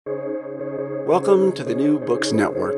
Welcome to the New Books Network.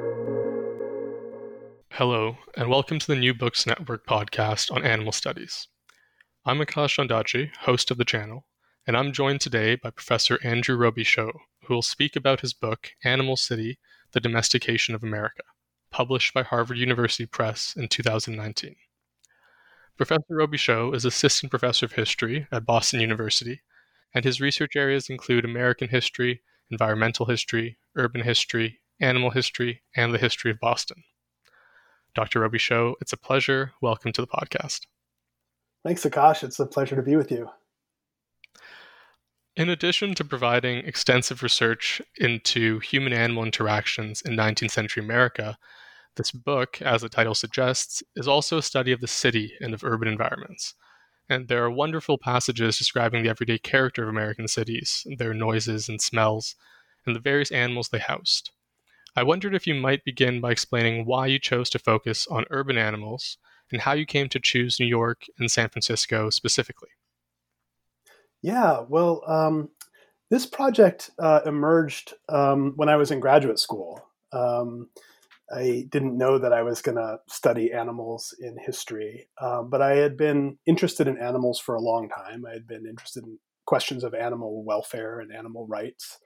Hello, and welcome to the New Books Network podcast on animal studies. I'm Akash Ondaatje, host of the channel, and I'm joined today by Professor Andrew Robichaud, who will speak about his book, Animal City, The Domestication of America, published by Harvard University Press in 2019. Professor Robichaud is Assistant Professor of History at Boston University, and his research areas include American history, environmental history, urban history, animal history, and the history of Boston. Dr. Robichaud, it's a pleasure. Welcome to the podcast. Thanks, Akash. It's a pleasure to be with you. In addition to providing extensive research into human-animal interactions in 19th century America, this book, as the title suggests, is also a study of the city and of urban environments. And there are wonderful passages describing the everyday character of American cities, their noises and smells, and the various animals they housed. I wondered if you might begin by explaining why you chose to focus on urban animals and how you came to choose New York and San Francisco specifically. Yeah, well, this project emerged when I was in graduate school. I didn't know that I was going to study animals in history, but I had been interested in animals for a long time. I had been interested in questions of animal welfare and animal rights.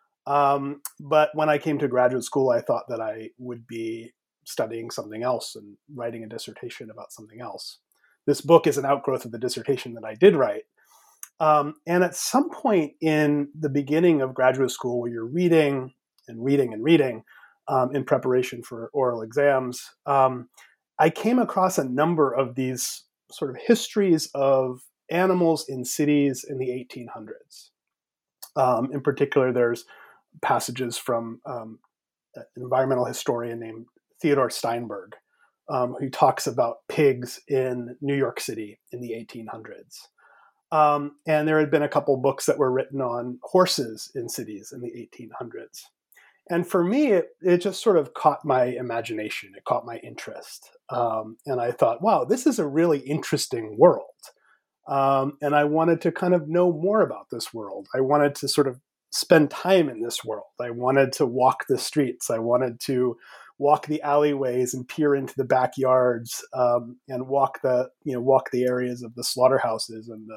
But when I came to graduate school, I thought that I would be studying something else and writing a dissertation about something else. This book is an outgrowth of the dissertation that I did write. And at some point in the beginning of graduate school, where you're reading and reading and reading in preparation for oral exams, I came across a number of these sort of histories of animals in cities in the 1800s. In particular, there's passages from an environmental historian named Theodore Steinberg, who talks about pigs in New York City in the 1800s. And there had been a couple books that were written on horses in cities in the 1800s. And for me, it just sort of caught my imagination. It caught my interest. And I thought, wow, this is a really interesting world. And I wanted to kind of know more about this world. I wanted to sort of spend time in this world. I wanted to walk the streets. I wanted to walk the alleyways and peer into the backyards and walk the areas of the slaughterhouses and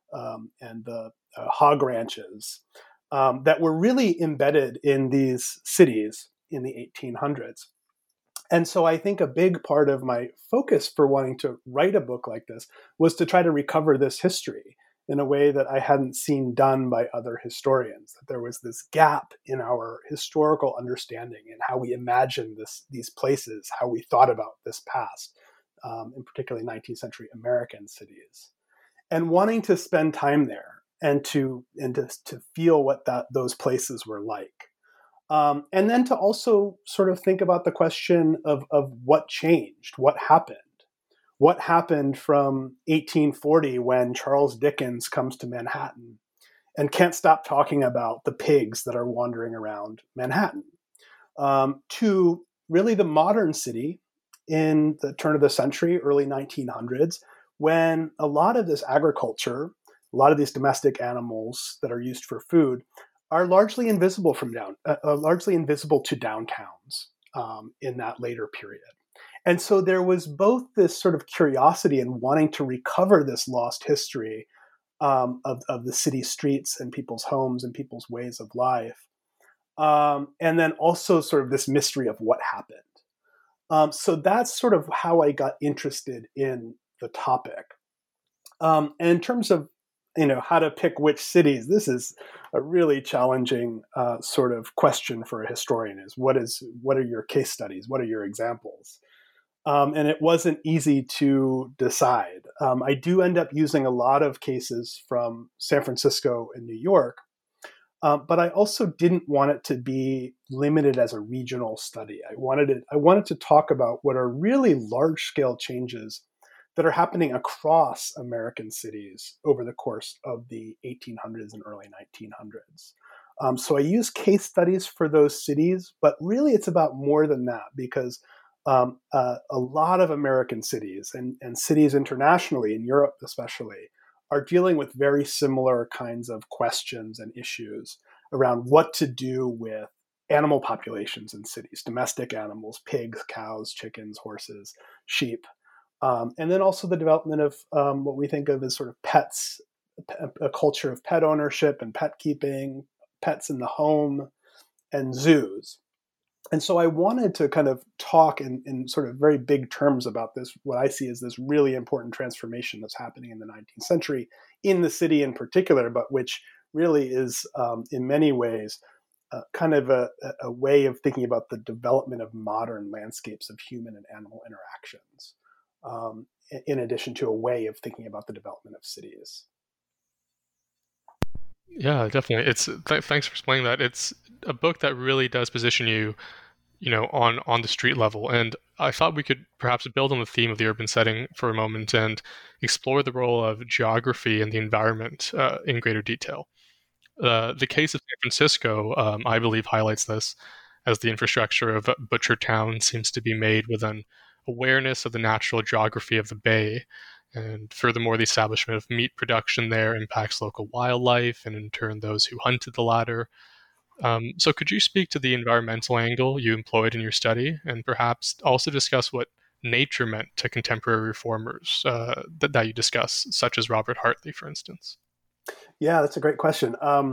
the hog ranches that were really embedded in these cities in the 1800s. And so I think a big part of my focus for wanting to write a book like this was to try to recover this history in a way that I hadn't seen done by other historians, that there was this gap in our historical understanding and how we imagined these places, how we thought about this past, in particularly 19th century American cities. And wanting to spend time there and to feel what those places were like. And then to also sort of think about the question of what changed, what happened. What happened from 1840 when Charles Dickens comes to Manhattan and can't stop talking about the pigs that are wandering around Manhattan, to really the modern city in the turn of the century, early 1900s, when a lot of this agriculture, a lot of these domestic animals that are used for food are largely invisible largely invisible to downtowns in that later period. And so there was both this sort of curiosity and wanting to recover this lost history of the city streets and people's homes and people's ways of life. And then also sort of this mystery of what happened. So that's sort of how I got interested in the topic. And in terms of how to pick which cities, this is a really challenging sort of question for a historian. What are your case studies? What are your examples? And it wasn't easy to decide. I do end up using a lot of cases from San Francisco and New York, but I also didn't want it to be limited as a regional study. I wanted to talk about what are really large-scale changes that are happening across American cities over the course of the 1800s and early 1900s. So I use case studies for those cities, but really it's about more than that, because a lot of American cities and cities internationally, in Europe especially, are dealing with very similar kinds of questions and issues around what to do with animal populations in cities, domestic animals, pigs, cows, chickens, horses, sheep. And then also the development of what we think of as sort of pets, a culture of pet ownership and pet keeping, pets in the home, and zoos. And so I wanted to kind of talk in sort of very big terms about this, what I see as this really important transformation that's happening in the 19th century, in the city in particular, but which really is in many ways kind of a way of thinking about the development of modern landscapes of human and animal interactions, in addition to a way of thinking about the development of cities. Yeah, definitely. Thanks for explaining that. It's a book that really does position you, on the street level. And I thought we could perhaps build on the theme of the urban setting for a moment and explore the role of geography and the environment in greater detail. The case of San Francisco, I believe, highlights this, as the infrastructure of Butchertown seems to be made with an awareness of the natural geography of the bay. And furthermore, the establishment of meat production there impacts local wildlife and, in turn, those who hunted the latter. So, could you speak to the environmental angle you employed in your study, and perhaps also discuss what nature meant to contemporary reformers that you discuss, such as Robert Hartley, for instance? Yeah, that's a great question.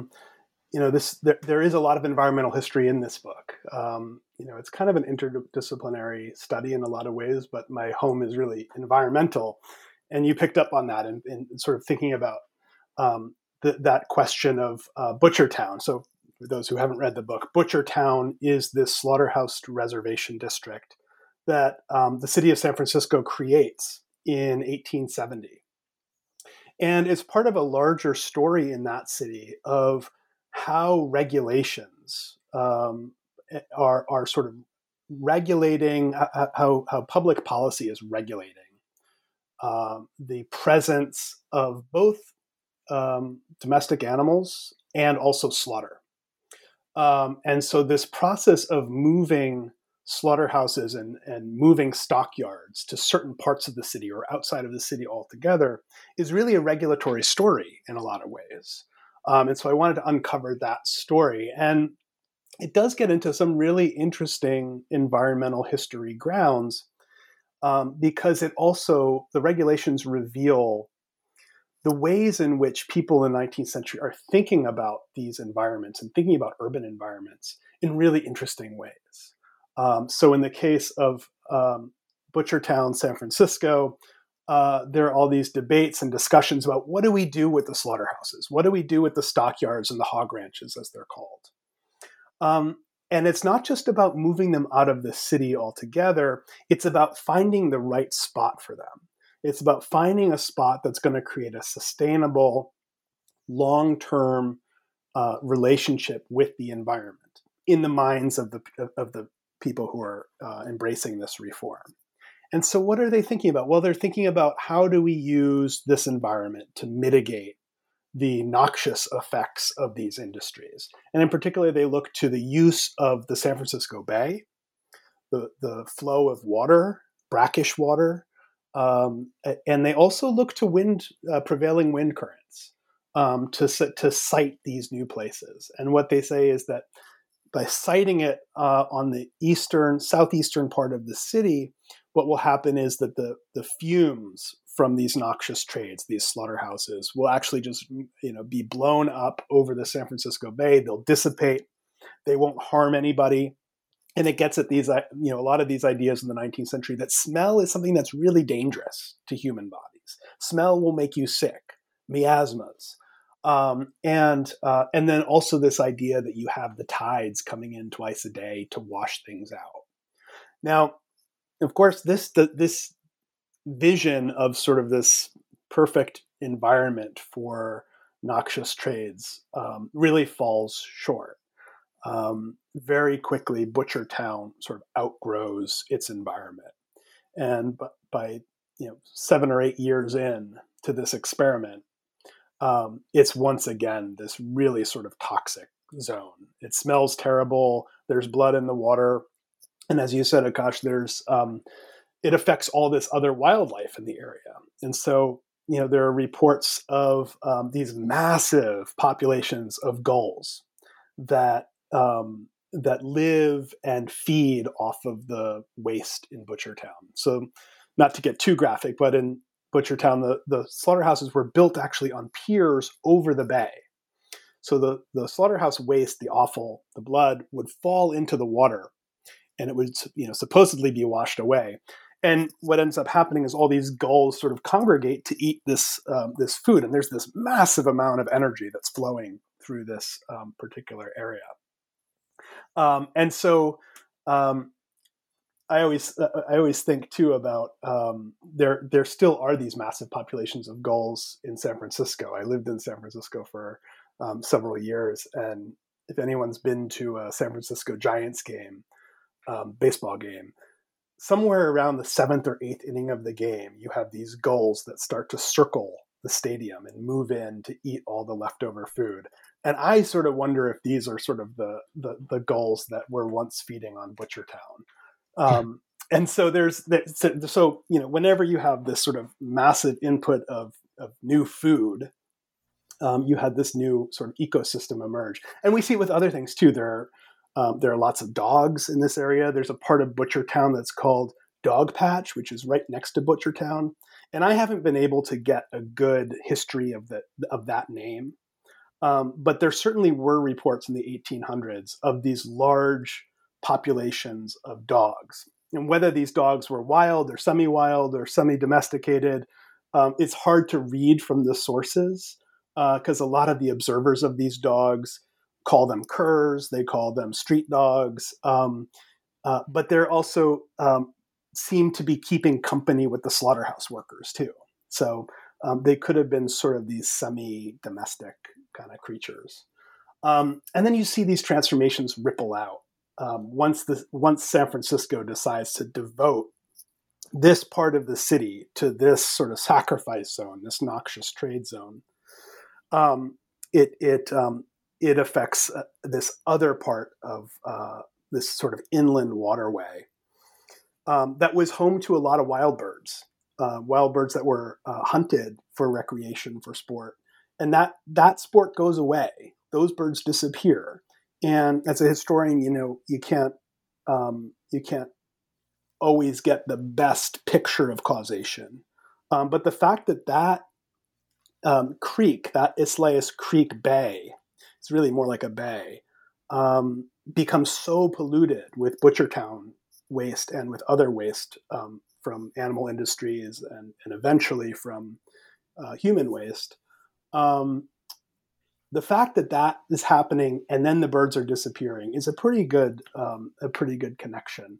There is a lot of environmental history in this book. It's kind of an interdisciplinary study in a lot of ways, but my home is really environmental. And you picked up on that in sort of thinking about that question of Butchertown. So for those who haven't read the book, Butchertown is this slaughterhouse reservation district that the city of San Francisco creates in 1870. And it's part of a larger story in that city of how regulations are sort of regulating, how public policy is regulating the presence of both domestic animals and also slaughter. And so this process of moving slaughterhouses and moving stockyards to certain parts of the city or outside of the city altogether is really a regulatory story in a lot of ways. And so I wanted to uncover that story. And it does get into some really interesting environmental history grounds because the regulations reveal the ways in which people in the 19th century are thinking about these environments and thinking about urban environments in really interesting ways. So in the case of Butchertown, San Francisco, there are all these debates and discussions about what do we do with the slaughterhouses? What do we do with the stockyards and the hog ranches, as they're called? And it's not just about moving them out of the city altogether. It's about finding the right spot for them. It's about finding a spot that's going to create a sustainable, long-term relationship with the environment in the minds of the people who are embracing this reform. And so what are they thinking about? Well, they're thinking about how do we use this environment to mitigate the noxious effects of these industries. And in particular, they look to the use of the San Francisco Bay, the flow of water, brackish water, and they also look to prevailing wind currents to site these new places. And what they say is that by siting it on the southeastern part of the city, what will happen is that the fumes from these noxious trades, these slaughterhouses, will actually just be blown up over the San Francisco Bay. They'll dissipate. They won't harm anybody. And it gets at these, a lot of these ideas in the 19th century that smell is something that's really dangerous to human bodies. Smell will make you sick, miasmas. And then also this idea that you have the tides coming in twice a day to wash things out. Now, of course, this vision of sort of this perfect environment for noxious trades really falls short. Very quickly, Butchertown sort of outgrows its environment. And by 7 or 8 years in to this experiment, it's once again this really sort of toxic zone. It smells terrible. There's blood in the water. And as you said, Akash, it affects all this other wildlife in the area. And so, there are reports of these massive populations of gulls that that live and feed off of the waste in Butchertown. So, not to get too graphic, but in Butchertown, the slaughterhouses were built actually on piers over the bay. So the slaughterhouse waste, the offal, the blood would fall into the water, and it would supposedly be washed away. And what ends up happening is all these gulls sort of congregate to eat this food, and there's this massive amount of energy that's flowing through this particular area. And so I always think too about there still are these massive populations of gulls in San Francisco. I lived in San Francisco for several years, and if anyone's been to a San Francisco Giants game, baseball game, somewhere around the 7th or 8th inning of the game, you have these gulls that start to circle the stadium and move in to eat all the leftover food. And I sort of wonder if these are sort of the gulls that were once feeding on Butchertown. And so whenever you have this sort of massive input of new food, you had this new sort of ecosystem emerge. And we see it with other things too. There are lots of dogs in this area. There's a part of Butchertown that's called Dog Patch, which is right next to Butchertown. And I haven't been able to get a good history of that name. But there certainly were reports in the 1800s of these large populations of dogs. And whether these dogs were wild or semi-wild or semi-domesticated, it's hard to read from the sources because a lot of the observers of these dogs call them curs, they call them street dogs, but they're also seem to be keeping company with the slaughterhouse workers too. So they could have been sort of these semi-domestic kind of creatures. And then you see these transformations ripple out. Once San Francisco decides to devote this part of the city to this sort of sacrifice zone, this noxious trade zone, it affects this other part of this sort of inland waterway that was home to a lot of wild birds that were hunted for recreation, for sport. And that sport goes away. Those birds disappear. And as a historian, you can't always get the best picture of causation. But the fact that creek, that Islayas Creek Bay, it's really more like a bay, becomes so polluted with Butchertown waste and with other waste from animal industries and eventually from human waste. The fact that is happening and then the birds are disappearing is a pretty good connection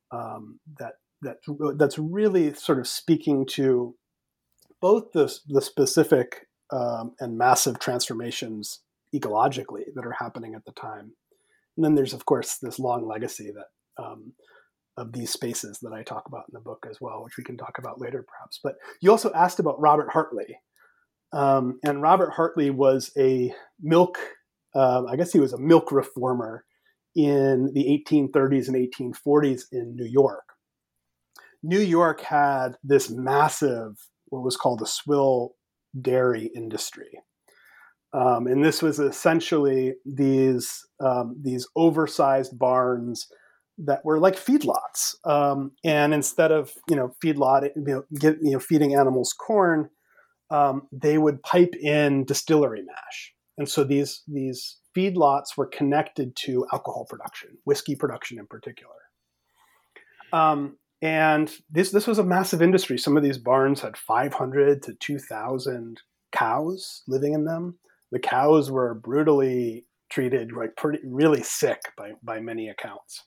that's really sort of speaking to both the specific and massive transformations ecologically that are happening at the time. And then there's, of course, this long legacy that of these spaces that I talk about in the book as well, which we can talk about later perhaps. But you also asked about Robert Hartley. And Robert Hartley was a milk reformer in the 1830s and 1840s in New York. New York had this massive, what was called a swill dairy industry. And this was essentially these oversized barns that were like feedlots. And instead of, feeding animals corn, they would pipe in distillery mash. And so these feedlots were connected to alcohol production, whiskey production in particular. And this was a massive industry. Some of these barns had 500 to 2,000 cows living in them. The cows were brutally treated, like really sick by many accounts.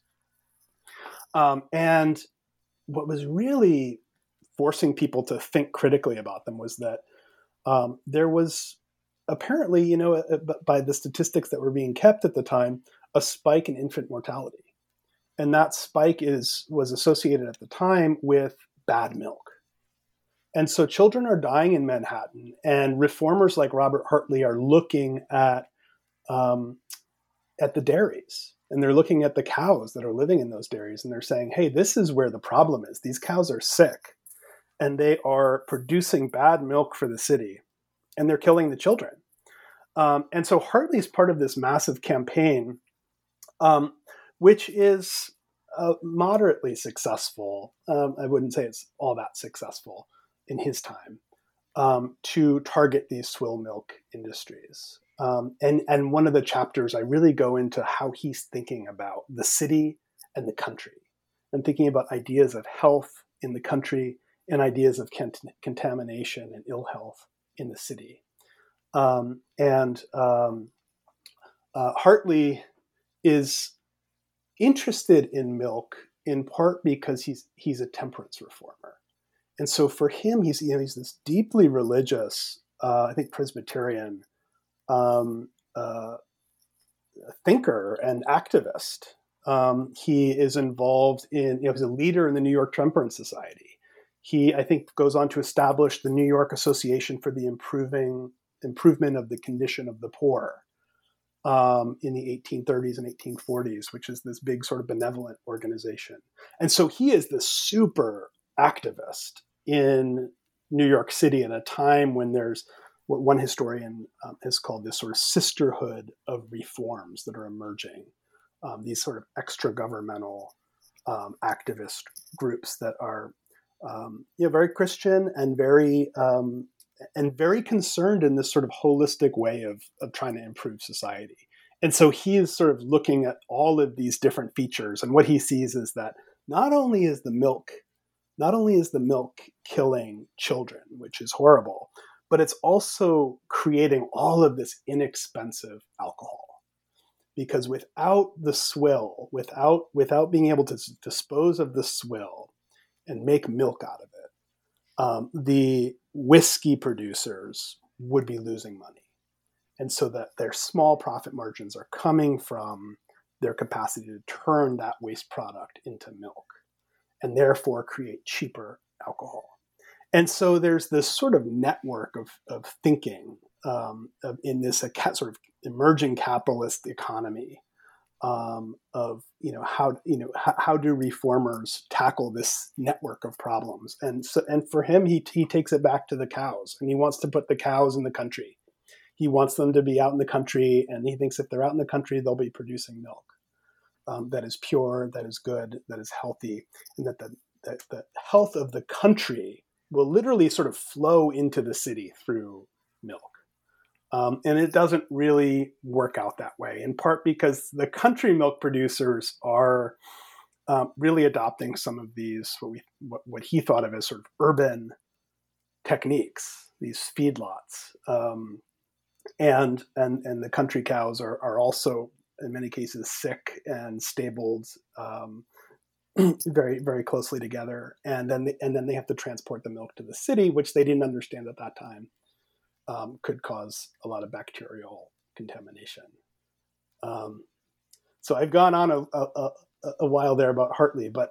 And what was really forcing people to think critically about them was that there was apparently, by the statistics that were being kept at the time, a spike in infant mortality. And that spike was associated at the time with bad milk. And so children are dying in Manhattan, and reformers like Robert Hartley are looking at the dairies, and they're looking at the cows that are living in those dairies, and they're saying, hey, this is where the problem is. These cows are sick, and they are producing bad milk for the city, and they're killing the children. And so Hartley is part of this massive campaign, which is moderately successful. I wouldn't say it's all that successful in his time, to target these swill milk industries. And one of the chapters, I really go into how he's thinking about the city and the country, and thinking about ideas of health in the country and ideas of contamination and ill health in the city. Hartley is interested in milk in part because he's a temperance reformer. And so for him, he's this deeply religious, I think Presbyterian thinker and activist. He is involved in, he's a leader in the New York Temperance Society. He, I think, goes on to establish the New York Association for the Improvement of the Condition of the Poor in the 1830s and 1840s, which is this big sort of benevolent organization. And so he is this super activist in New York City at a time when there's what one historian has called this sort of sisterhood of reforms that are emerging, these sort of extra-governmental activist groups that are very Christian and very concerned in this sort of holistic way of trying to improve society. And so he is sort of looking at all of these different features, and what he sees is that not only is the milk killing children, which is horrible, but it's also creating all of this inexpensive alcohol. Because without the swill, without being able to dispose of the swill and make milk out of it, the whiskey producers would be losing money. And so that their small profit margins are coming from their capacity to turn that waste product into milk, and therefore create cheaper alcohol. And so there's this sort of network of thinking in this sort of emerging capitalist economy of how do reformers tackle this network of problems? And for him, he takes it back to the cows, and he wants to put the cows in the country. He wants them to be out in the country, and he thinks if they're out in the country, they'll be producing milk that is pure, that is good, that is healthy, and that the health of the country will literally sort of flow into the city through milk. And it doesn't really work out that way, in part because the country milk producers are really adopting some of these, what he thought of as sort of urban techniques, these feedlots. And the country cows are also, in many cases, sick and stabled very, very closely together. And then they have to transport the milk to the city, which they didn't understand at that time. Could cause a lot of bacterial contamination. So I've gone on a while there about Hartley, but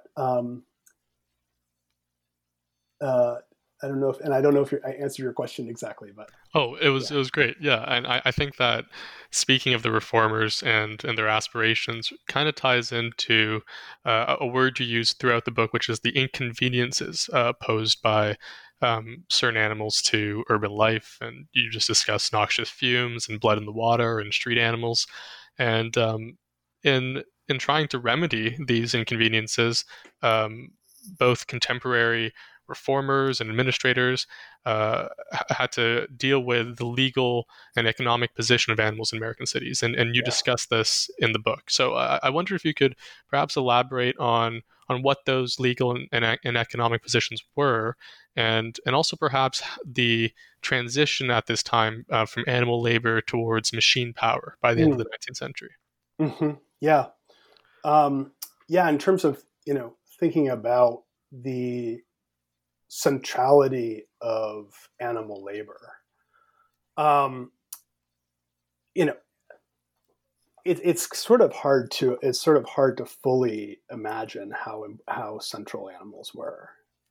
I don't know if I answered your question exactly, but it was great, yeah. And I think that speaking of the reformers and their aspirations kind of ties into a word you use throughout the book, which is the inconveniences posed by certain animals to urban life. And you just discussed noxious fumes and blood in the water and street animals. And in trying to remedy these inconveniences, both contemporary reformers and administrators had to deal with the legal and economic position of animals in American cities. And you discuss this in the book. So I wonder if you could perhaps elaborate on what those legal and economic positions were, and also perhaps the transition at this time from animal labor towards machine power by the end of the 19th century. Mm-hmm. Yeah. In terms of, thinking about the centrality of animal labor, it's sort of hard to fully imagine how central animals were.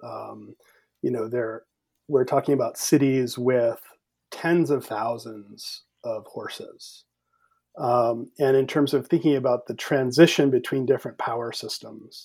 We're talking about cities with tens of thousands of horses. And in terms of thinking about the transition between different power systems,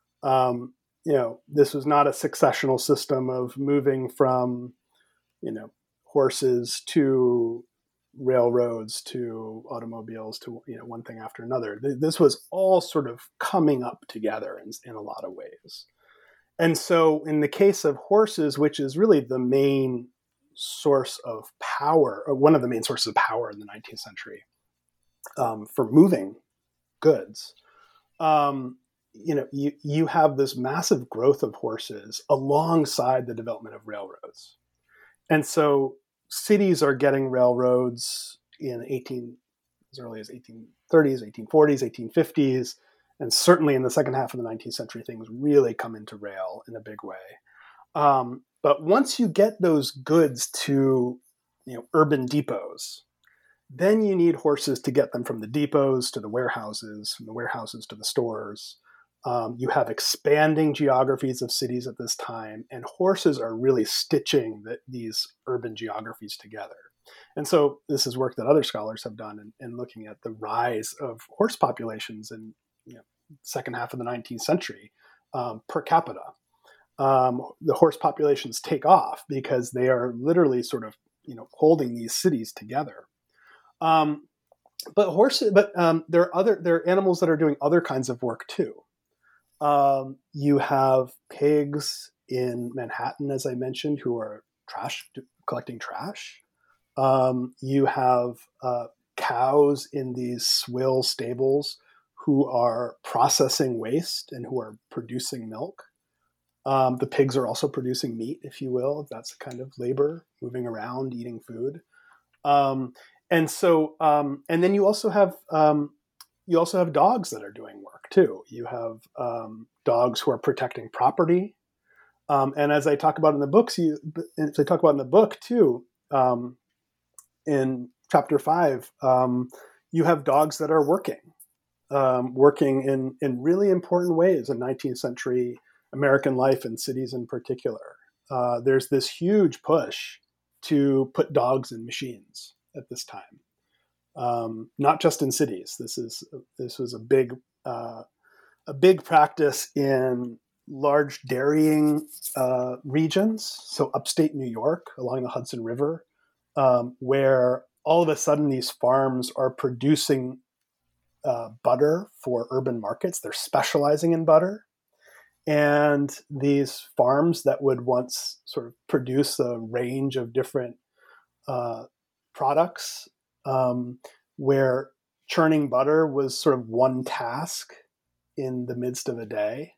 this was not a successional system of moving from, horses to railroads to automobiles to one thing after another. This was all sort of coming up together in a lot of ways. And so in the case of horses, which is really the main source of power, or one of the main sources of power in the 19th century for moving goods, you have this massive growth of horses alongside the development of railroads. And so cities are getting railroads as early as 1830s, 1840s, 1850s, and certainly in the second half of the 19th century, things really come into rail in a big way. But once you get those goods to urban depots, then you need horses to get them from the depots to the warehouses, from the warehouses to the stores. You have expanding geographies of cities at this time, and horses are really stitching these urban geographies together. And so this is work that other scholars have done in looking at the rise of horse populations in second half of the 19th century per capita. The horse populations take off because they are literally sort of holding these cities together. But there are animals that are doing other kinds of work too. You have pigs in Manhattan, as I mentioned, who are collecting trash. You have cows in these swill stables who are processing waste and who are producing milk. The pigs are also producing meat, if you will. That's a kind of labor, moving around, eating food. And then you also have dogs that are doing work too. You have dogs who are protecting property, and as I talk about in the book too, in chapter 5, you have dogs that are working in really important ways in 19th century American life and cities in particular. There's this huge push to put dogs in machines at this time. Not just in cities. This was a big practice in large dairying regions, so upstate New York along the Hudson River, where all of a sudden these farms are producing butter for urban markets. They're specializing in butter. And these farms that would once sort of produce a range of different products, where churning butter was sort of one task in the midst of a day,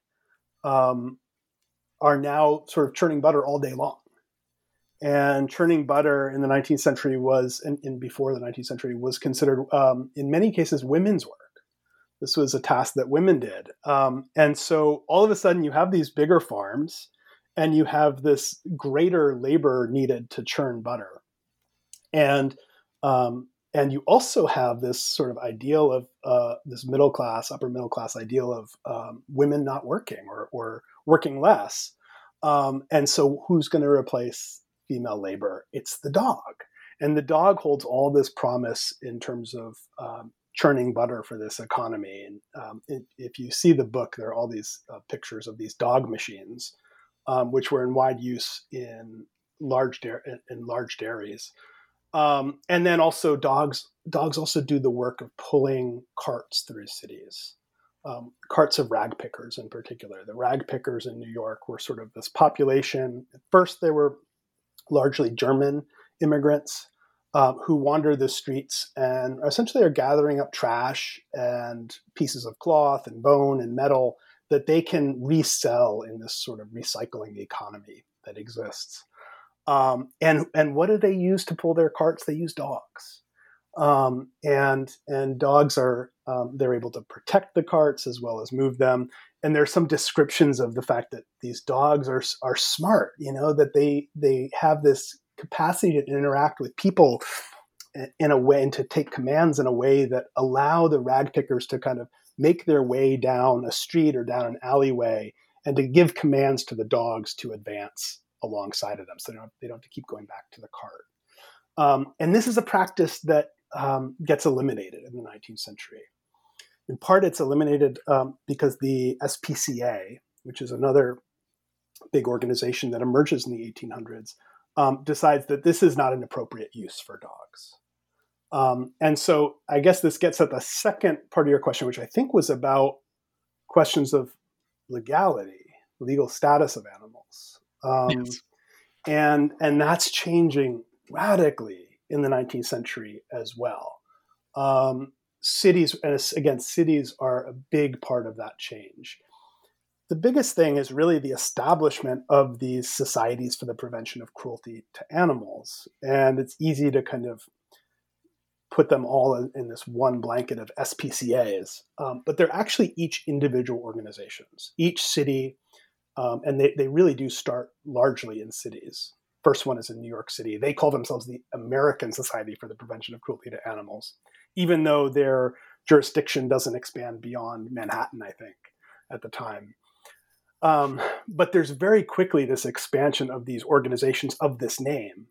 are now sort of churning butter all day long. And churning butter in the 19th century and before the 19th century was considered, in many cases, women's work. This was a task that women did. And so all of a sudden you have these bigger farms and you have this greater labor needed to churn butter. And you also have this sort of ideal of this upper middle class ideal of women not working or working less. And so who's going to replace female labor? It's the dog. And the dog holds all this promise in terms of churning butter for this economy. And if you see the book, there are all these pictures of these dog machines, which were in wide use in large dairies. And then also dogs also do the work of pulling carts through cities, carts of rag pickers in particular. The rag pickers in New York were sort of this population. At first, they were largely German immigrants who wander the streets and essentially are gathering up trash and pieces of cloth and bone and metal that they can resell in this sort of recycling economy that exists. And what do they use to pull their carts? They use dogs. And dogs are, they're able to protect the carts as well as move them. And there's some descriptions of the fact that these dogs are smart, that they have this capacity to interact with people in a way and to take commands in a way that allow the rag pickers to kind of make their way down a street or down an alleyway and to give commands to the dogs to advance alongside of them. So they don't have to keep going back to the cart. And this is a practice that gets eliminated in the 19th century. In part, it's eliminated because the SPCA, which is another big organization that emerges in the 1800s, decides that this is not an appropriate use for dogs. And so I guess this gets at the second part of your question, which I think was about questions of legality, legal status of animals. Yes. And that's changing radically in the 19th century as well. Cities, and again, cities are a big part of that change. The biggest thing is really the establishment of these societies for the prevention of cruelty to animals. And it's easy to kind of put them all in this one blanket of SPCAs, but they're actually each individual organizations, each city, and they really do start largely in cities. First one is in New York City. They call themselves the American Society for the Prevention of Cruelty to Animals, even though their jurisdiction doesn't expand beyond Manhattan, I think, at the time. But there's very quickly this expansion of these organizations of this name,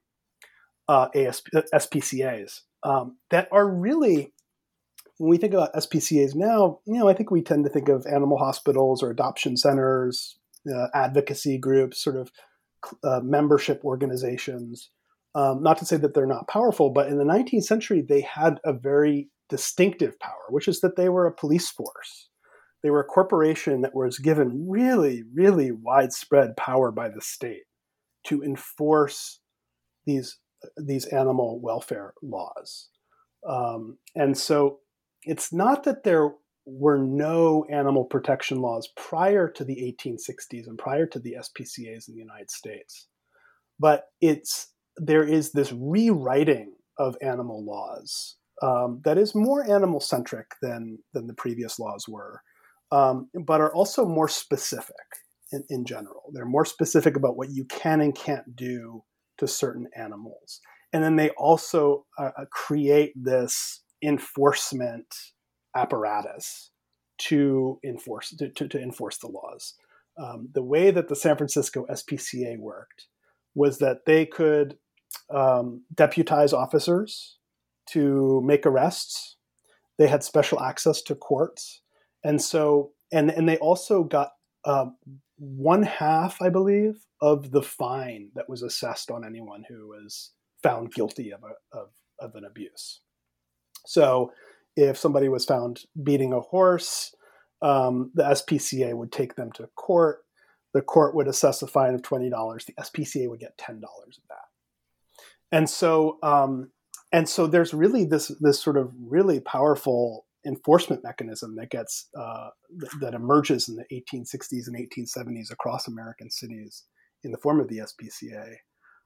SPCAs, that are really, when we think about SPCAs now, I think we tend to think of animal hospitals or adoption centers, advocacy groups, sort of membership organizations. Not to say that they're not powerful, but in the 19th century, they had a very distinctive power, which is that they were a police force. They were a corporation that was given really, really widespread power by the state to enforce these animal welfare laws. And so it's not that there were no animal protection laws prior to the 1860s and prior to the SPCAs in the United States, but there is this rewriting of animal laws that is more animal-centric than the previous laws were, but are also more specific in general. They're more specific about what you can and can't do to certain animals. And then they also create this enforcement apparatus to enforce the laws. The way that the San Francisco SPCA worked was that they could deputize officers to make arrests. They had special access to courts. And so, and they also got 1/2, I believe, of the fine that was assessed on anyone who was found guilty of an abuse. So if somebody was found beating a horse, the SPCA would take them to court. The court would assess a fine of $20. The SPCA would get $10 of that. And so there's really this sort of really powerful enforcement mechanism that emerges in the 1860s and 1870s across American cities in the form of the SPCA.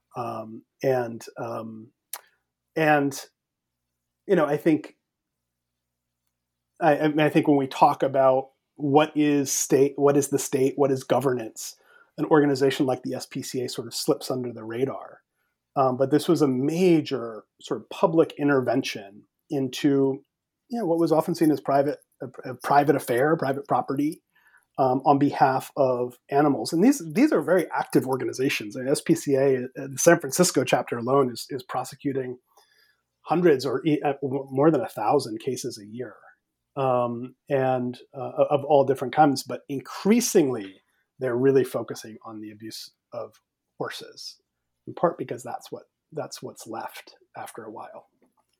I think when we talk about what is the state, what is governance, an organization like the SPCA sort of slips under the radar. But this was a major sort of public intervention into what was often seen as a private affair, private property, on behalf of animals. And these are very active organizations. The SPCA, the San Francisco chapter alone, is prosecuting hundreds or more than 1,000 cases a year, and of all different kinds. But increasingly, they're really focusing on the abuse of horses, in part because that's what's left after a while.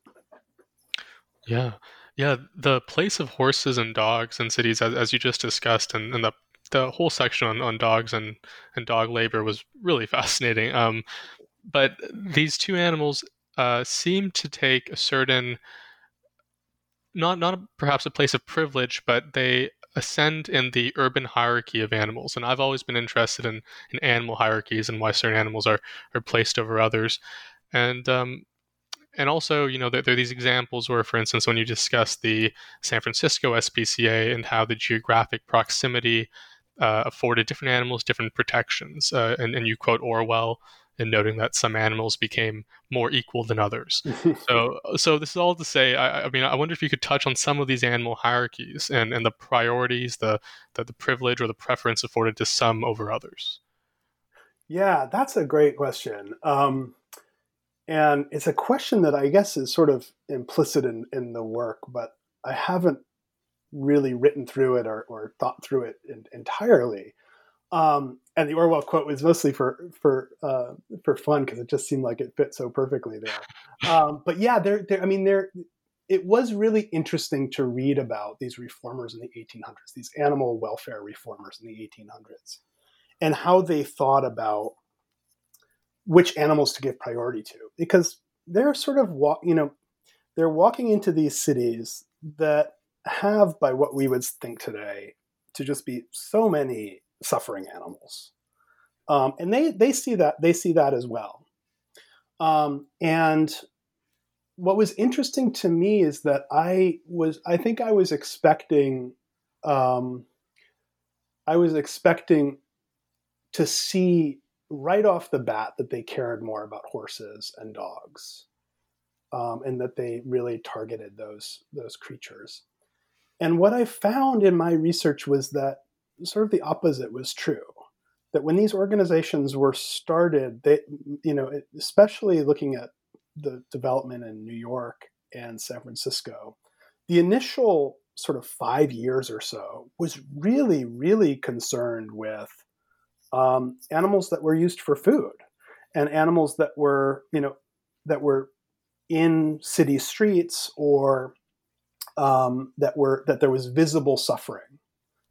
Yeah. The place of horses and dogs in cities, as you just discussed, and the whole section on dogs and dog labor was really fascinating. But these two animals seem to take a certain, not perhaps a place of privilege, but they ascend in the urban hierarchy of animals. And I've always been interested in animal hierarchies and why certain animals are placed over others. And also, there are these examples where, for instance, when you discuss the San Francisco SPCA and how the geographic proximity afforded different animals different protections, and you quote Orwell in noting that some animals became more equal than others. So this is all to say, I wonder if you could touch on some of these animal hierarchies and the priorities, the privilege or the preference afforded to some over others. Yeah, that's a great question. And it's a question that I guess is sort of implicit in the work, but I haven't really written through it or thought through it entirely. And the Orwell quote was mostly for fun because it just seemed like it fit so perfectly there. But yeah, it was really interesting to read about these reformers in the 1800s, these animal welfare reformers in the 1800s, and how they thought about which animals to give priority to, because they're sort of they're walking into these cities that have, by what we would think today, to just be so many suffering animals, and they see that as well. And what was interesting to me is that I think I was expecting to see right off the bat that they cared more about horses and dogs, and that they really targeted those creatures. And what I found in my research was that sort of the opposite was true. That when these organizations were started, they, especially looking at the development in New York and San Francisco, the initial sort of 5 years or so was really, really concerned with animals that were used for food, and animals that were in city streets, or that there was visible suffering.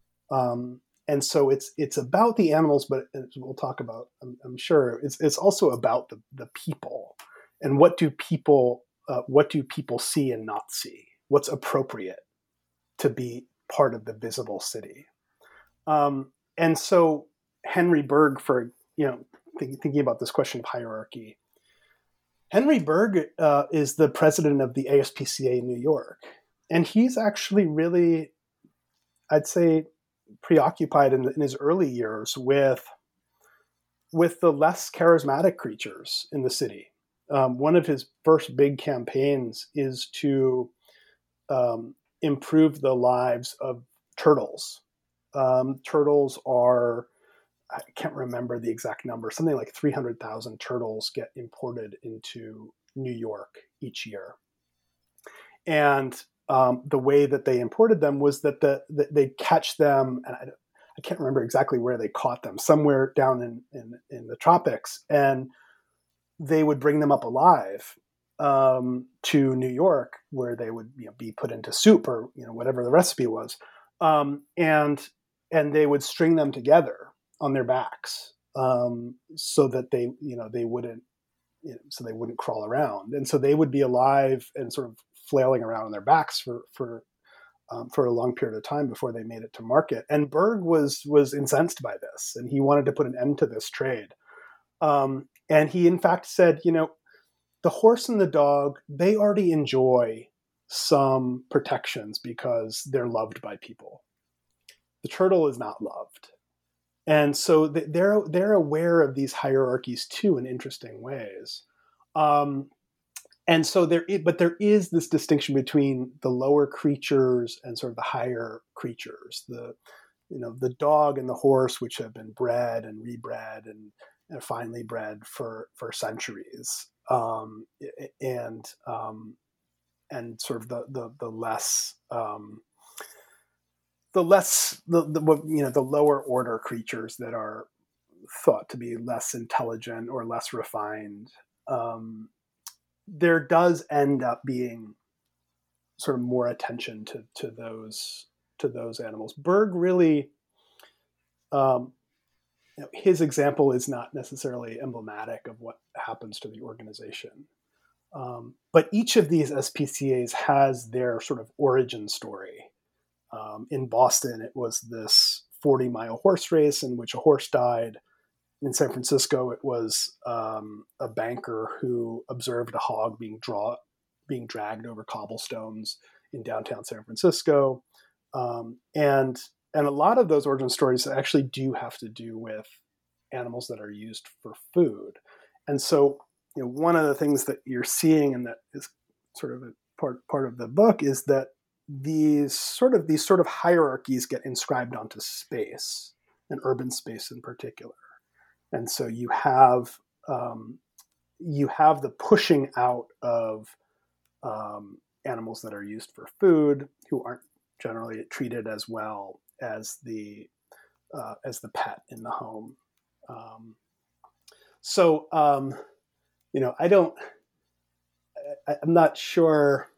And so it's about the animals, but as we'll talk about, I'm sure it's also about the people, and what do people see and not see? What's appropriate to be part of the visible city? And so Henry Bergh, thinking about this question of hierarchy, Henry Bergh is the president of the ASPCA in New York, and he's actually really, I'd say, preoccupied in his early years with the less charismatic creatures in the city. One of his first big campaigns is to improve the lives of turtles. Turtles are, I can't remember the exact number, something like 300,000 turtles get imported into New York each year. And the way that they imported them was that they catch them, and I can't remember exactly where they caught them, somewhere down in the tropics, and they would bring them up alive to New York, where they would be put into soup, or whatever the recipe was, and they would string them together on their backs, so that they wouldn't crawl around, and so they would be alive and sort of flailing around on their backs for a long period of time before they made it to market. And Bergh was incensed by this, and he wanted to put an end to this trade. And he, in fact, said, the horse and the dog, they already enjoy some protections because they're loved by people. The turtle is not loved. And so they're aware of these hierarchies too, in interesting ways. And so there is this distinction between the lower creatures and sort of the higher creatures, the dog and the horse, which have been bred and rebred and finely bred for centuries, and sort of the lower order creatures that are thought to be less intelligent or less refined. There does end up being sort of more attention to those animals. Bergh really, his example is not necessarily emblematic of what happens to the organization. But each of these SPCAs has their sort of origin story. In Boston, it was this 40-mile horse race in which a horse died. In San Francisco, it was a banker who observed a hog being dragged over cobblestones in downtown San Francisco. And a lot of those origin stories actually do have to do with animals that are used for food. And so, one of the things that you're seeing, and that is sort of a part of the book, is that these sort of hierarchies get inscribed onto space, and urban space in particular. And so you have the pushing out of animals that are used for food, who aren't generally treated as well as the as the pet in the home. So you know, I'm not sure.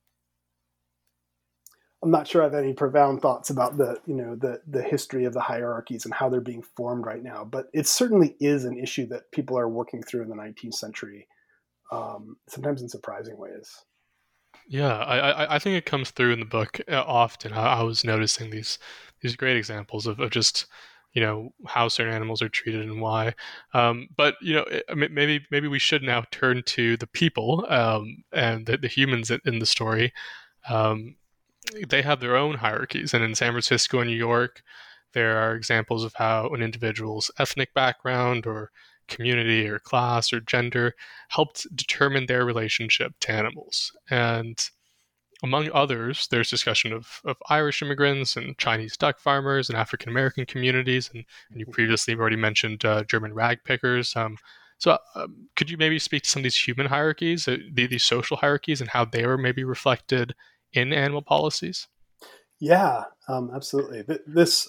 I'm not sure I have any profound thoughts about the history of the hierarchies and how they're being formed right now. But it certainly is an issue that people are working through in the 19th century, sometimes in surprising ways. Yeah, I think it comes through in the book often. I was noticing these great examples of just how certain animals are treated and why. But maybe we should now turn to the people and the humans in the story. Um, they have their own hierarchies, and in San Francisco and New York, there are examples of how an individual's ethnic background or community or class or gender helped determine their relationship to animals. And among others, there's discussion of Irish immigrants and Chinese duck farmers and African American communities, and you previously already mentioned German rag pickers. Could you maybe speak to some of these human hierarchies, these social hierarchies, and how they were maybe reflected in animal policies? Yeah, absolutely. This,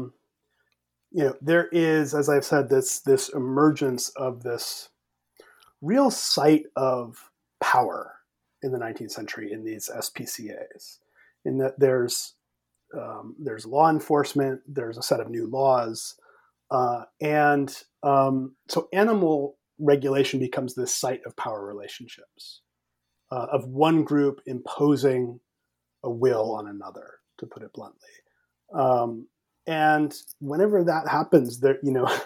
there is, as I've said, this emergence of this real site of power in the 19th century in these SPCAs, in that there's law enforcement, there's a set of new laws, and so animal regulation becomes this site of power relationships, of one group imposing a will on another, to put it bluntly. And whenever that happens, there,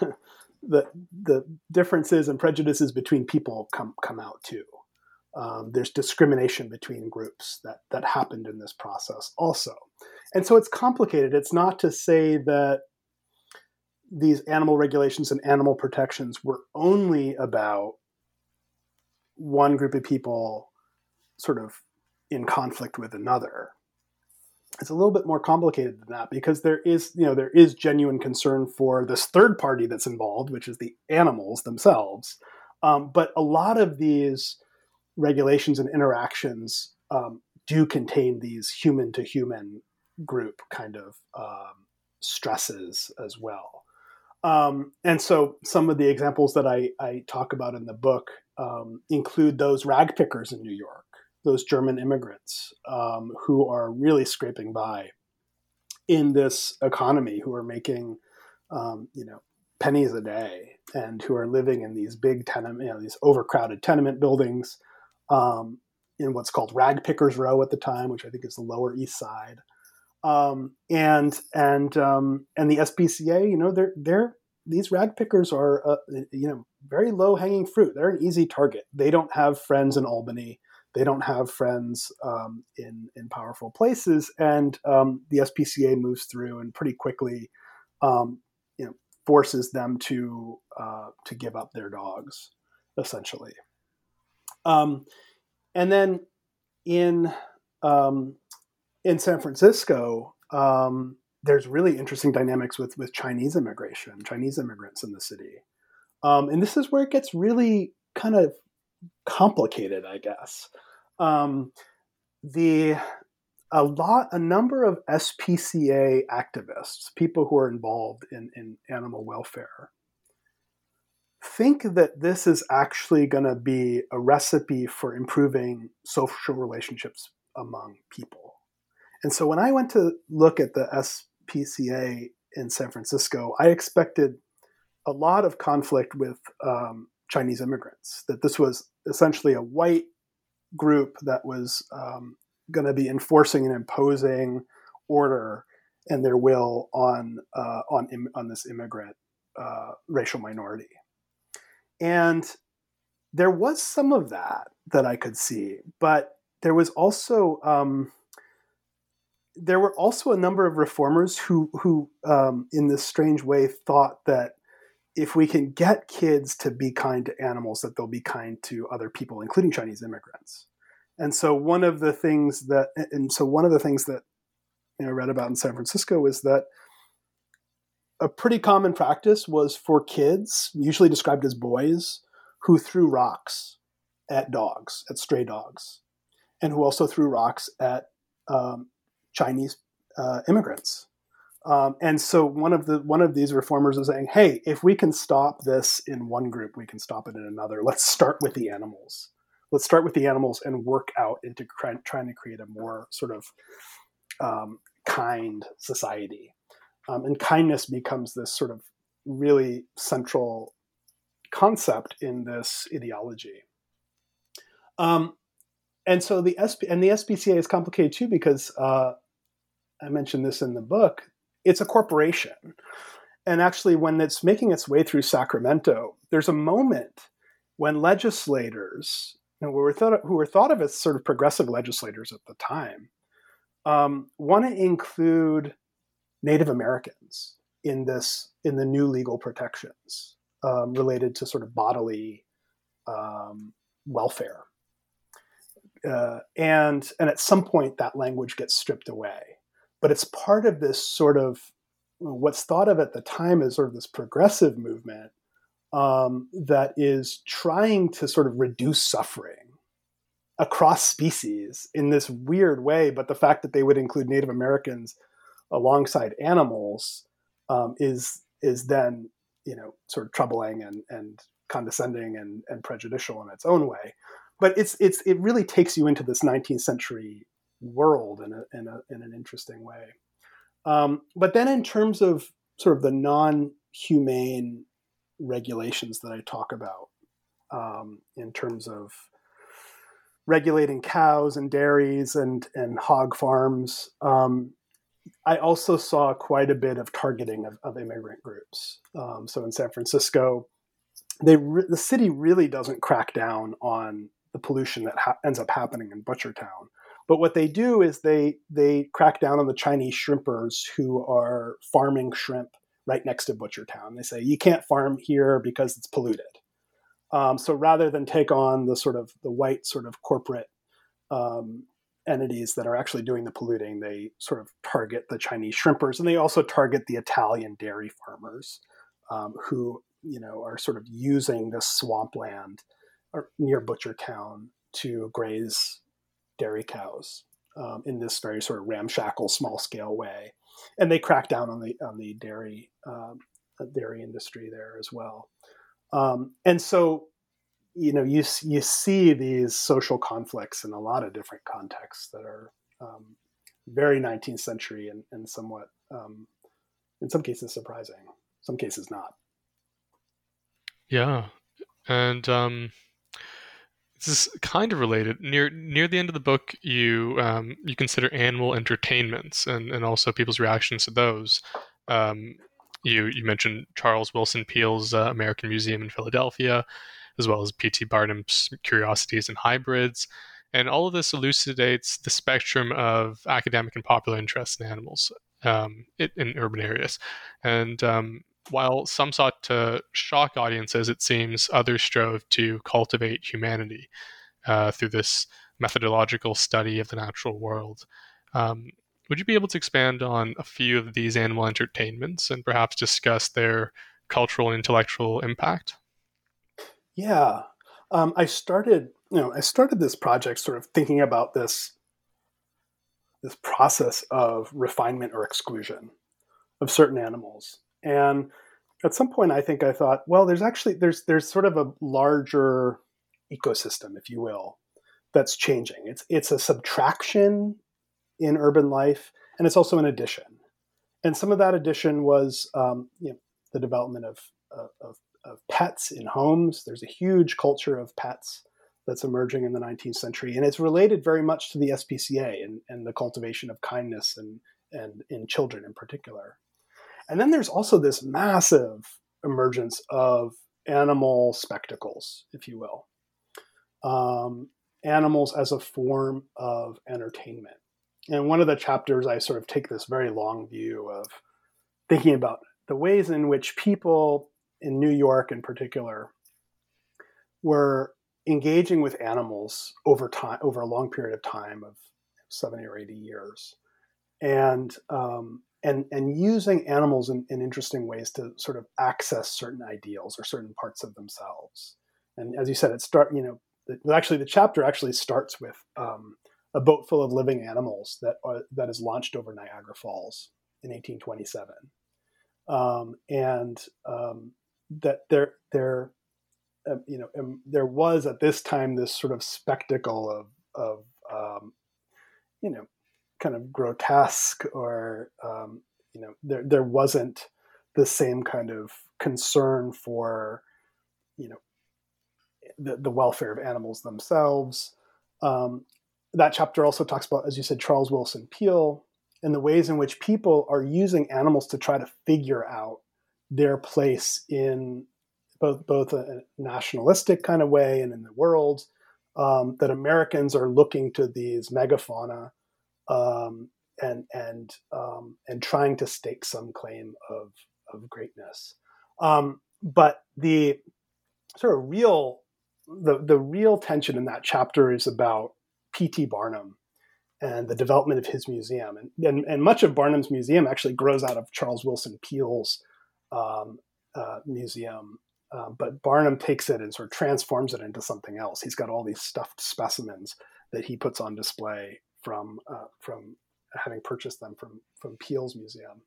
the differences and prejudices between people come out too. There's discrimination between groups that happened in this process also. And so it's complicated. It's not to say that these animal regulations and animal protections were only about one group of people sort of in conflict with another. It's a little bit more complicated than that, because there is genuine concern for this third party that's involved, which is the animals themselves. But a lot of these regulations and interactions do contain these human to human group kind of stresses as well. And so some of the examples that I talk about in the book include those rag pickers in New York, those German immigrants who are really scraping by in this economy, who are making pennies a day, and who are living in these big these overcrowded tenement buildings in what's called Rag Pickers Row at the time, which I think is the Lower East Side. And the SPCA, these rag pickers are very low hanging fruit. They're an easy target. They don't have friends in Albany. They don't have friends in powerful places, and the SPCA moves through and pretty quickly, forces them to give up their dogs, essentially. And then in San Francisco, there's really interesting dynamics with Chinese immigrants in the city, and this is where it gets really kind of complicated, I guess. A number of SPCA activists, people who are involved in animal welfare, think that this is actually going to be a recipe for improving social relationships among people. And so when I went to look at the SPCA in San Francisco, I expected a lot of conflict with Chinese immigrants, that this was essentially a white group that was going to be enforcing and imposing order and their will on this immigrant racial minority. And there was some of that I could see, but there was also there were also a number of reformers who in this strange way thought that if we can get kids to be kind to animals, that they'll be kind to other people, including Chinese immigrants. And so one of the things that I read about in San Francisco is that a pretty common practice was for kids, usually described as boys, who threw rocks at dogs, at stray dogs, and who also threw rocks at Chinese immigrants. And so one of these reformers was saying, hey, if we can stop this in one group, we can stop it in another. Let's start with the animals. Let's start with the animals and work out into trying to create a more sort of kind society. And kindness becomes this sort of really central concept in this ideology. And so the SPCA is complicated too because I mentioned this in the book. It's a corporation, and actually, when it's making its way through Sacramento, there's a moment when legislators, who were thought of as sort of progressive legislators at the time, want to include Native Americans in the new legal protections related to sort of bodily welfare. And at some point that language gets stripped away, but it's part of this sort of what's thought of at the time as sort of this progressive movement that is trying to sort of reduce suffering across species in this weird way. But the fact that they would include Native Americans alongside animals is then, sort of troubling and condescending and prejudicial in its own way. But it really takes you into this 19th century world in an interesting way. But then in terms of sort of the non-humane regulations that I talk about, in terms of regulating cows and dairies and hog farms, I also saw quite a bit of targeting of immigrant groups. So in San Francisco, the city really doesn't crack down on the pollution that ends up happening in Butchertown. But what they do is they crack down on the Chinese shrimpers who are farming shrimp right next to Butchertown. They say, you can't farm here because it's polluted. So rather than take on the white sort of corporate entities that are actually doing the polluting, they sort of target the Chinese shrimpers, and they also target the Italian dairy farmers who are sort of using this swampland near Butchertown to graze dairy cows in this very sort of ramshackle, small-scale way, and they crack down on the dairy industry there as well. And so, you see these social conflicts in a lot of different contexts that are very 19th century and somewhat, in some cases, surprising, some cases not. Yeah, and this is kind of related. Near the end of the book, you consider animal entertainments and also people's reactions to those. You mentioned Charles Wilson Peele's American Museum in Philadelphia, as well as P.T. Barnum's Curiosities and Hybrids. And all of this elucidates the spectrum of academic and popular interest in animals in urban areas. And while some sought to shock audiences, it seems others strove to cultivate humanity through this methodological study of the natural world. Would you be able to expand on a few of these animal entertainments and perhaps discuss their cultural and intellectual impact? Yeah, I started this project sort of thinking about this process of refinement or exclusion of certain animals. And at some point, I thought, well, there's sort of a larger ecosystem, if you will, that's changing. It's a subtraction in urban life, and it's also an addition. And some of that addition was, the development of pets in homes. There's a huge culture of pets that's emerging in the 19th century, and it's related very much to the SPCA and the cultivation of kindness and in children in particular. And then there's also this massive emergence of animal spectacles, if you will. Animals as a form of entertainment. And one of the chapters, I sort of take this very long view of thinking about the ways in which people in New York in particular were engaging with animals over a long period of time of 70 or 80 years. And using animals in interesting ways to sort of access certain ideals or certain parts of themselves. And as you said, the chapter actually starts with a boat full of living animals that is launched over Niagara Falls. in 1827, and that there was at this time this sort of spectacle of kind of grotesque, or there wasn't the same kind of concern for the welfare of animals themselves. That chapter also talks about, as you said, Charles Willson Peale, and the ways in which people are using animals to try to figure out their place in both a nationalistic kind of way and in the world, that Americans are looking to these megafauna and trying to stake some claim of greatness. But the sort of the real tension in that chapter is about P.T. Barnum and the development of his museum. And much of Barnum's museum actually grows out of Charles Willson Peale's museum. But Barnum takes it and sort of transforms it into something else. He's got all these stuffed specimens that he puts on display from having purchased them from Peale's museum.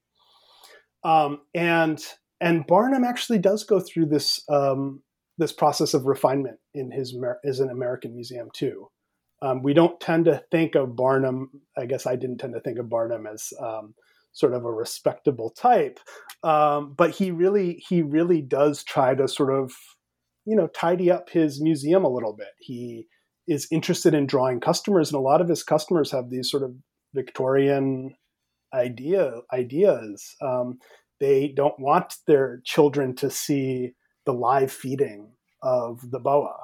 And Barnum actually does go through this process of refinement in as an American museum too. We don't tend to think of Barnum, I guess I didn't tend to think of Barnum as sort of a respectable type, but he really does try to sort of, tidy up his museum a little bit. He is interested in drawing customers, and a lot of his customers have these sort of Victorian ideas. They don't want their children to see the live feeding of the boa,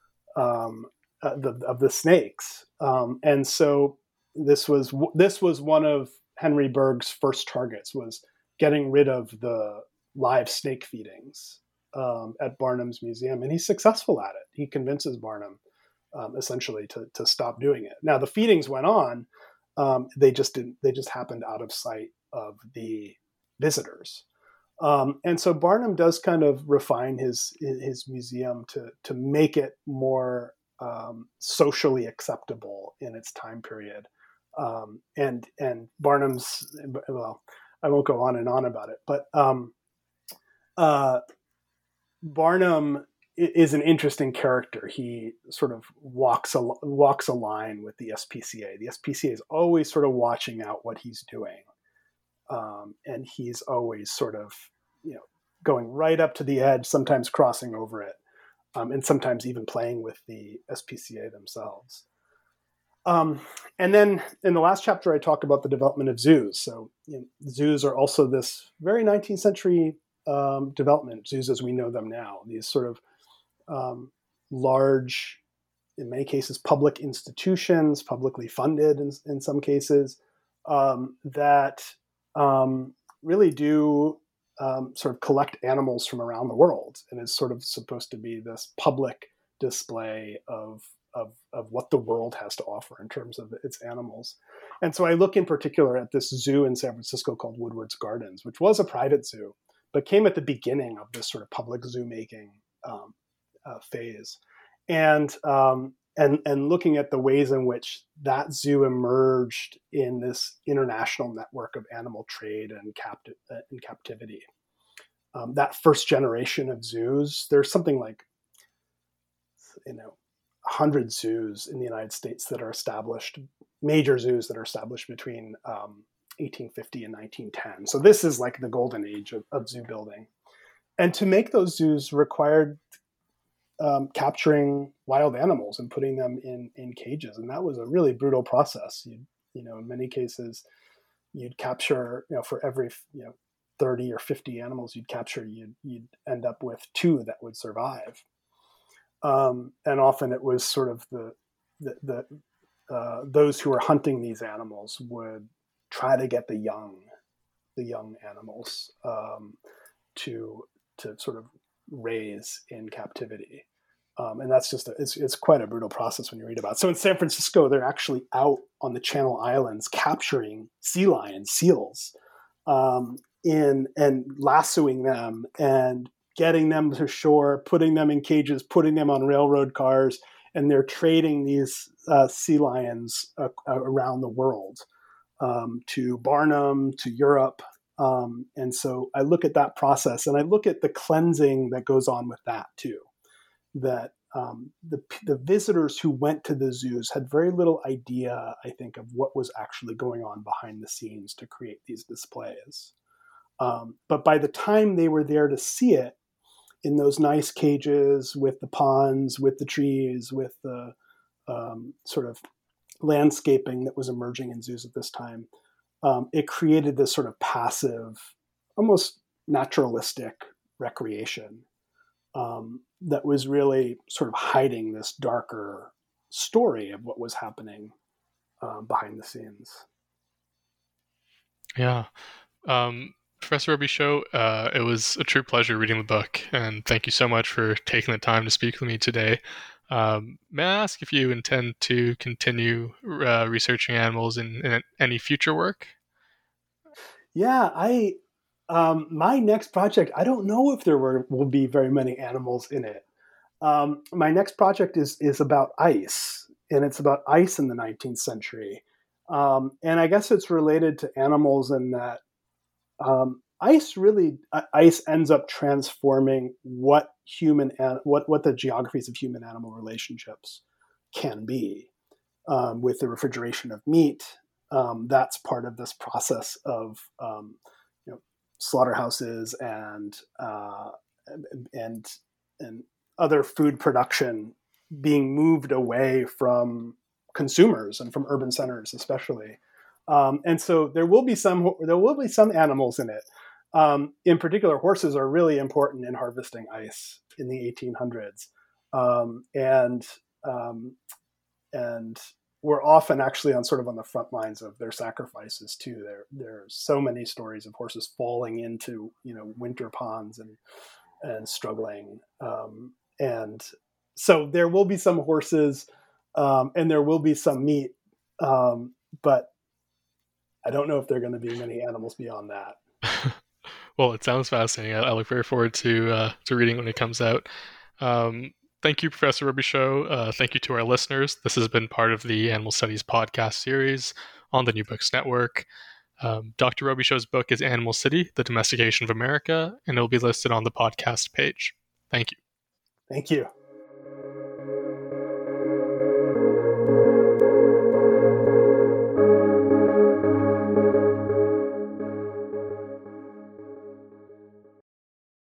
of the snakes, and so this was one of Henry Bergh's first targets, was getting rid of the live snake feedings at Barnum's museum, and he's successful at it. He convinces Barnum essentially to stop doing it. Now the feedings went on; they just happened out of sight of the visitors. And so Barnum does kind of refine his museum to make it more socially acceptable in its time period. And Barnum's, well, I won't go on and on about it, but Barnum is an interesting character. He sort of walks a line with the SPCA. The SPCA is always sort of watching out what he's doing. And he's always sort of, going right up to the edge, sometimes crossing over it, and sometimes even playing with the SPCA themselves. And then in the last chapter, I talk about the development of zoos. So zoos are also this very 19th century development, zoos as we know them now, these sort of large, in many cases, public institutions, publicly funded in some cases, that really do sort of collect animals from around the world, and is sort of supposed to be this public display of what the world has to offer in terms of its animals. And so I look in particular at this zoo in San Francisco called Woodward's Gardens, which was a private zoo, but came at the beginning of this sort of public zoo making phase. And looking at the ways in which that zoo emerged in this international network of animal trade and captivity. That first generation of zoos, there's something like, 100 zoos in the United States that are established, major zoos that are established between 1850 and 1910. So this is like the golden age of zoo building. And to make those zoos required capturing wild animals and putting them in cages. And that was a really brutal process. In many cases, you'd capture, for every 30 or 50 animals you'd capture, you'd end up with 2 that would survive. And often it was sort of the those who were hunting these animals would try to get the young animals to sort of raise in captivity. And that's just it's quite a brutal process when you read about it. So in San Francisco, they're actually out on the Channel Islands capturing sea lions, seals, and lassoing them and getting them to shore, putting them in cages, putting them on railroad cars, and they're trading these sea lions around the world. to Barnum, to Europe. And so I look at that process, and I look at the cleansing that goes on with that too. That the visitors who went to the zoos had very little idea, I think, of what was actually going on behind the scenes to create these displays. But by the time they were there to see it, in those nice cages with the ponds, with the trees, with the sort of landscaping that was emerging in zoos at this time, it created this sort of passive, almost naturalistic recreation that was really sort of hiding this darker story of what was happening behind the scenes. Yeah. Professor Robichaud, it was a true pleasure reading the book, and thank you so much for taking the time to speak with me today. May I ask if you intend to continue researching animals in any future work? Yeah, my next project, I don't know if there will be very many animals in it. My next project is about ice, and it's about ice in the 19th century. And I guess it's related to animals in that ice ends up transforming what the geographies of human-animal relationships can be. With the refrigeration of meat, that's part of this process of slaughterhouses and other food production being moved away from consumers and from urban centers, especially. And so there will be some animals in it. In particular, horses are really important in harvesting ice in the 1800s, and we're often actually on the front lines of their sacrifices too. There's so many stories of horses falling into winter ponds and struggling, and so there will be some horses, and there will be some meat, but I don't know if there are going to be many animals beyond that. Well, it sounds fascinating. I look very forward to reading when it comes out. Thank you, Professor Robichaud. Thank you to our listeners. This has been part of the Animal Studies podcast series on the New Books Network. Dr. Robichaud's book is Animal City, The Domestication of America, and it will be listed on the podcast page. Thank you. Thank you.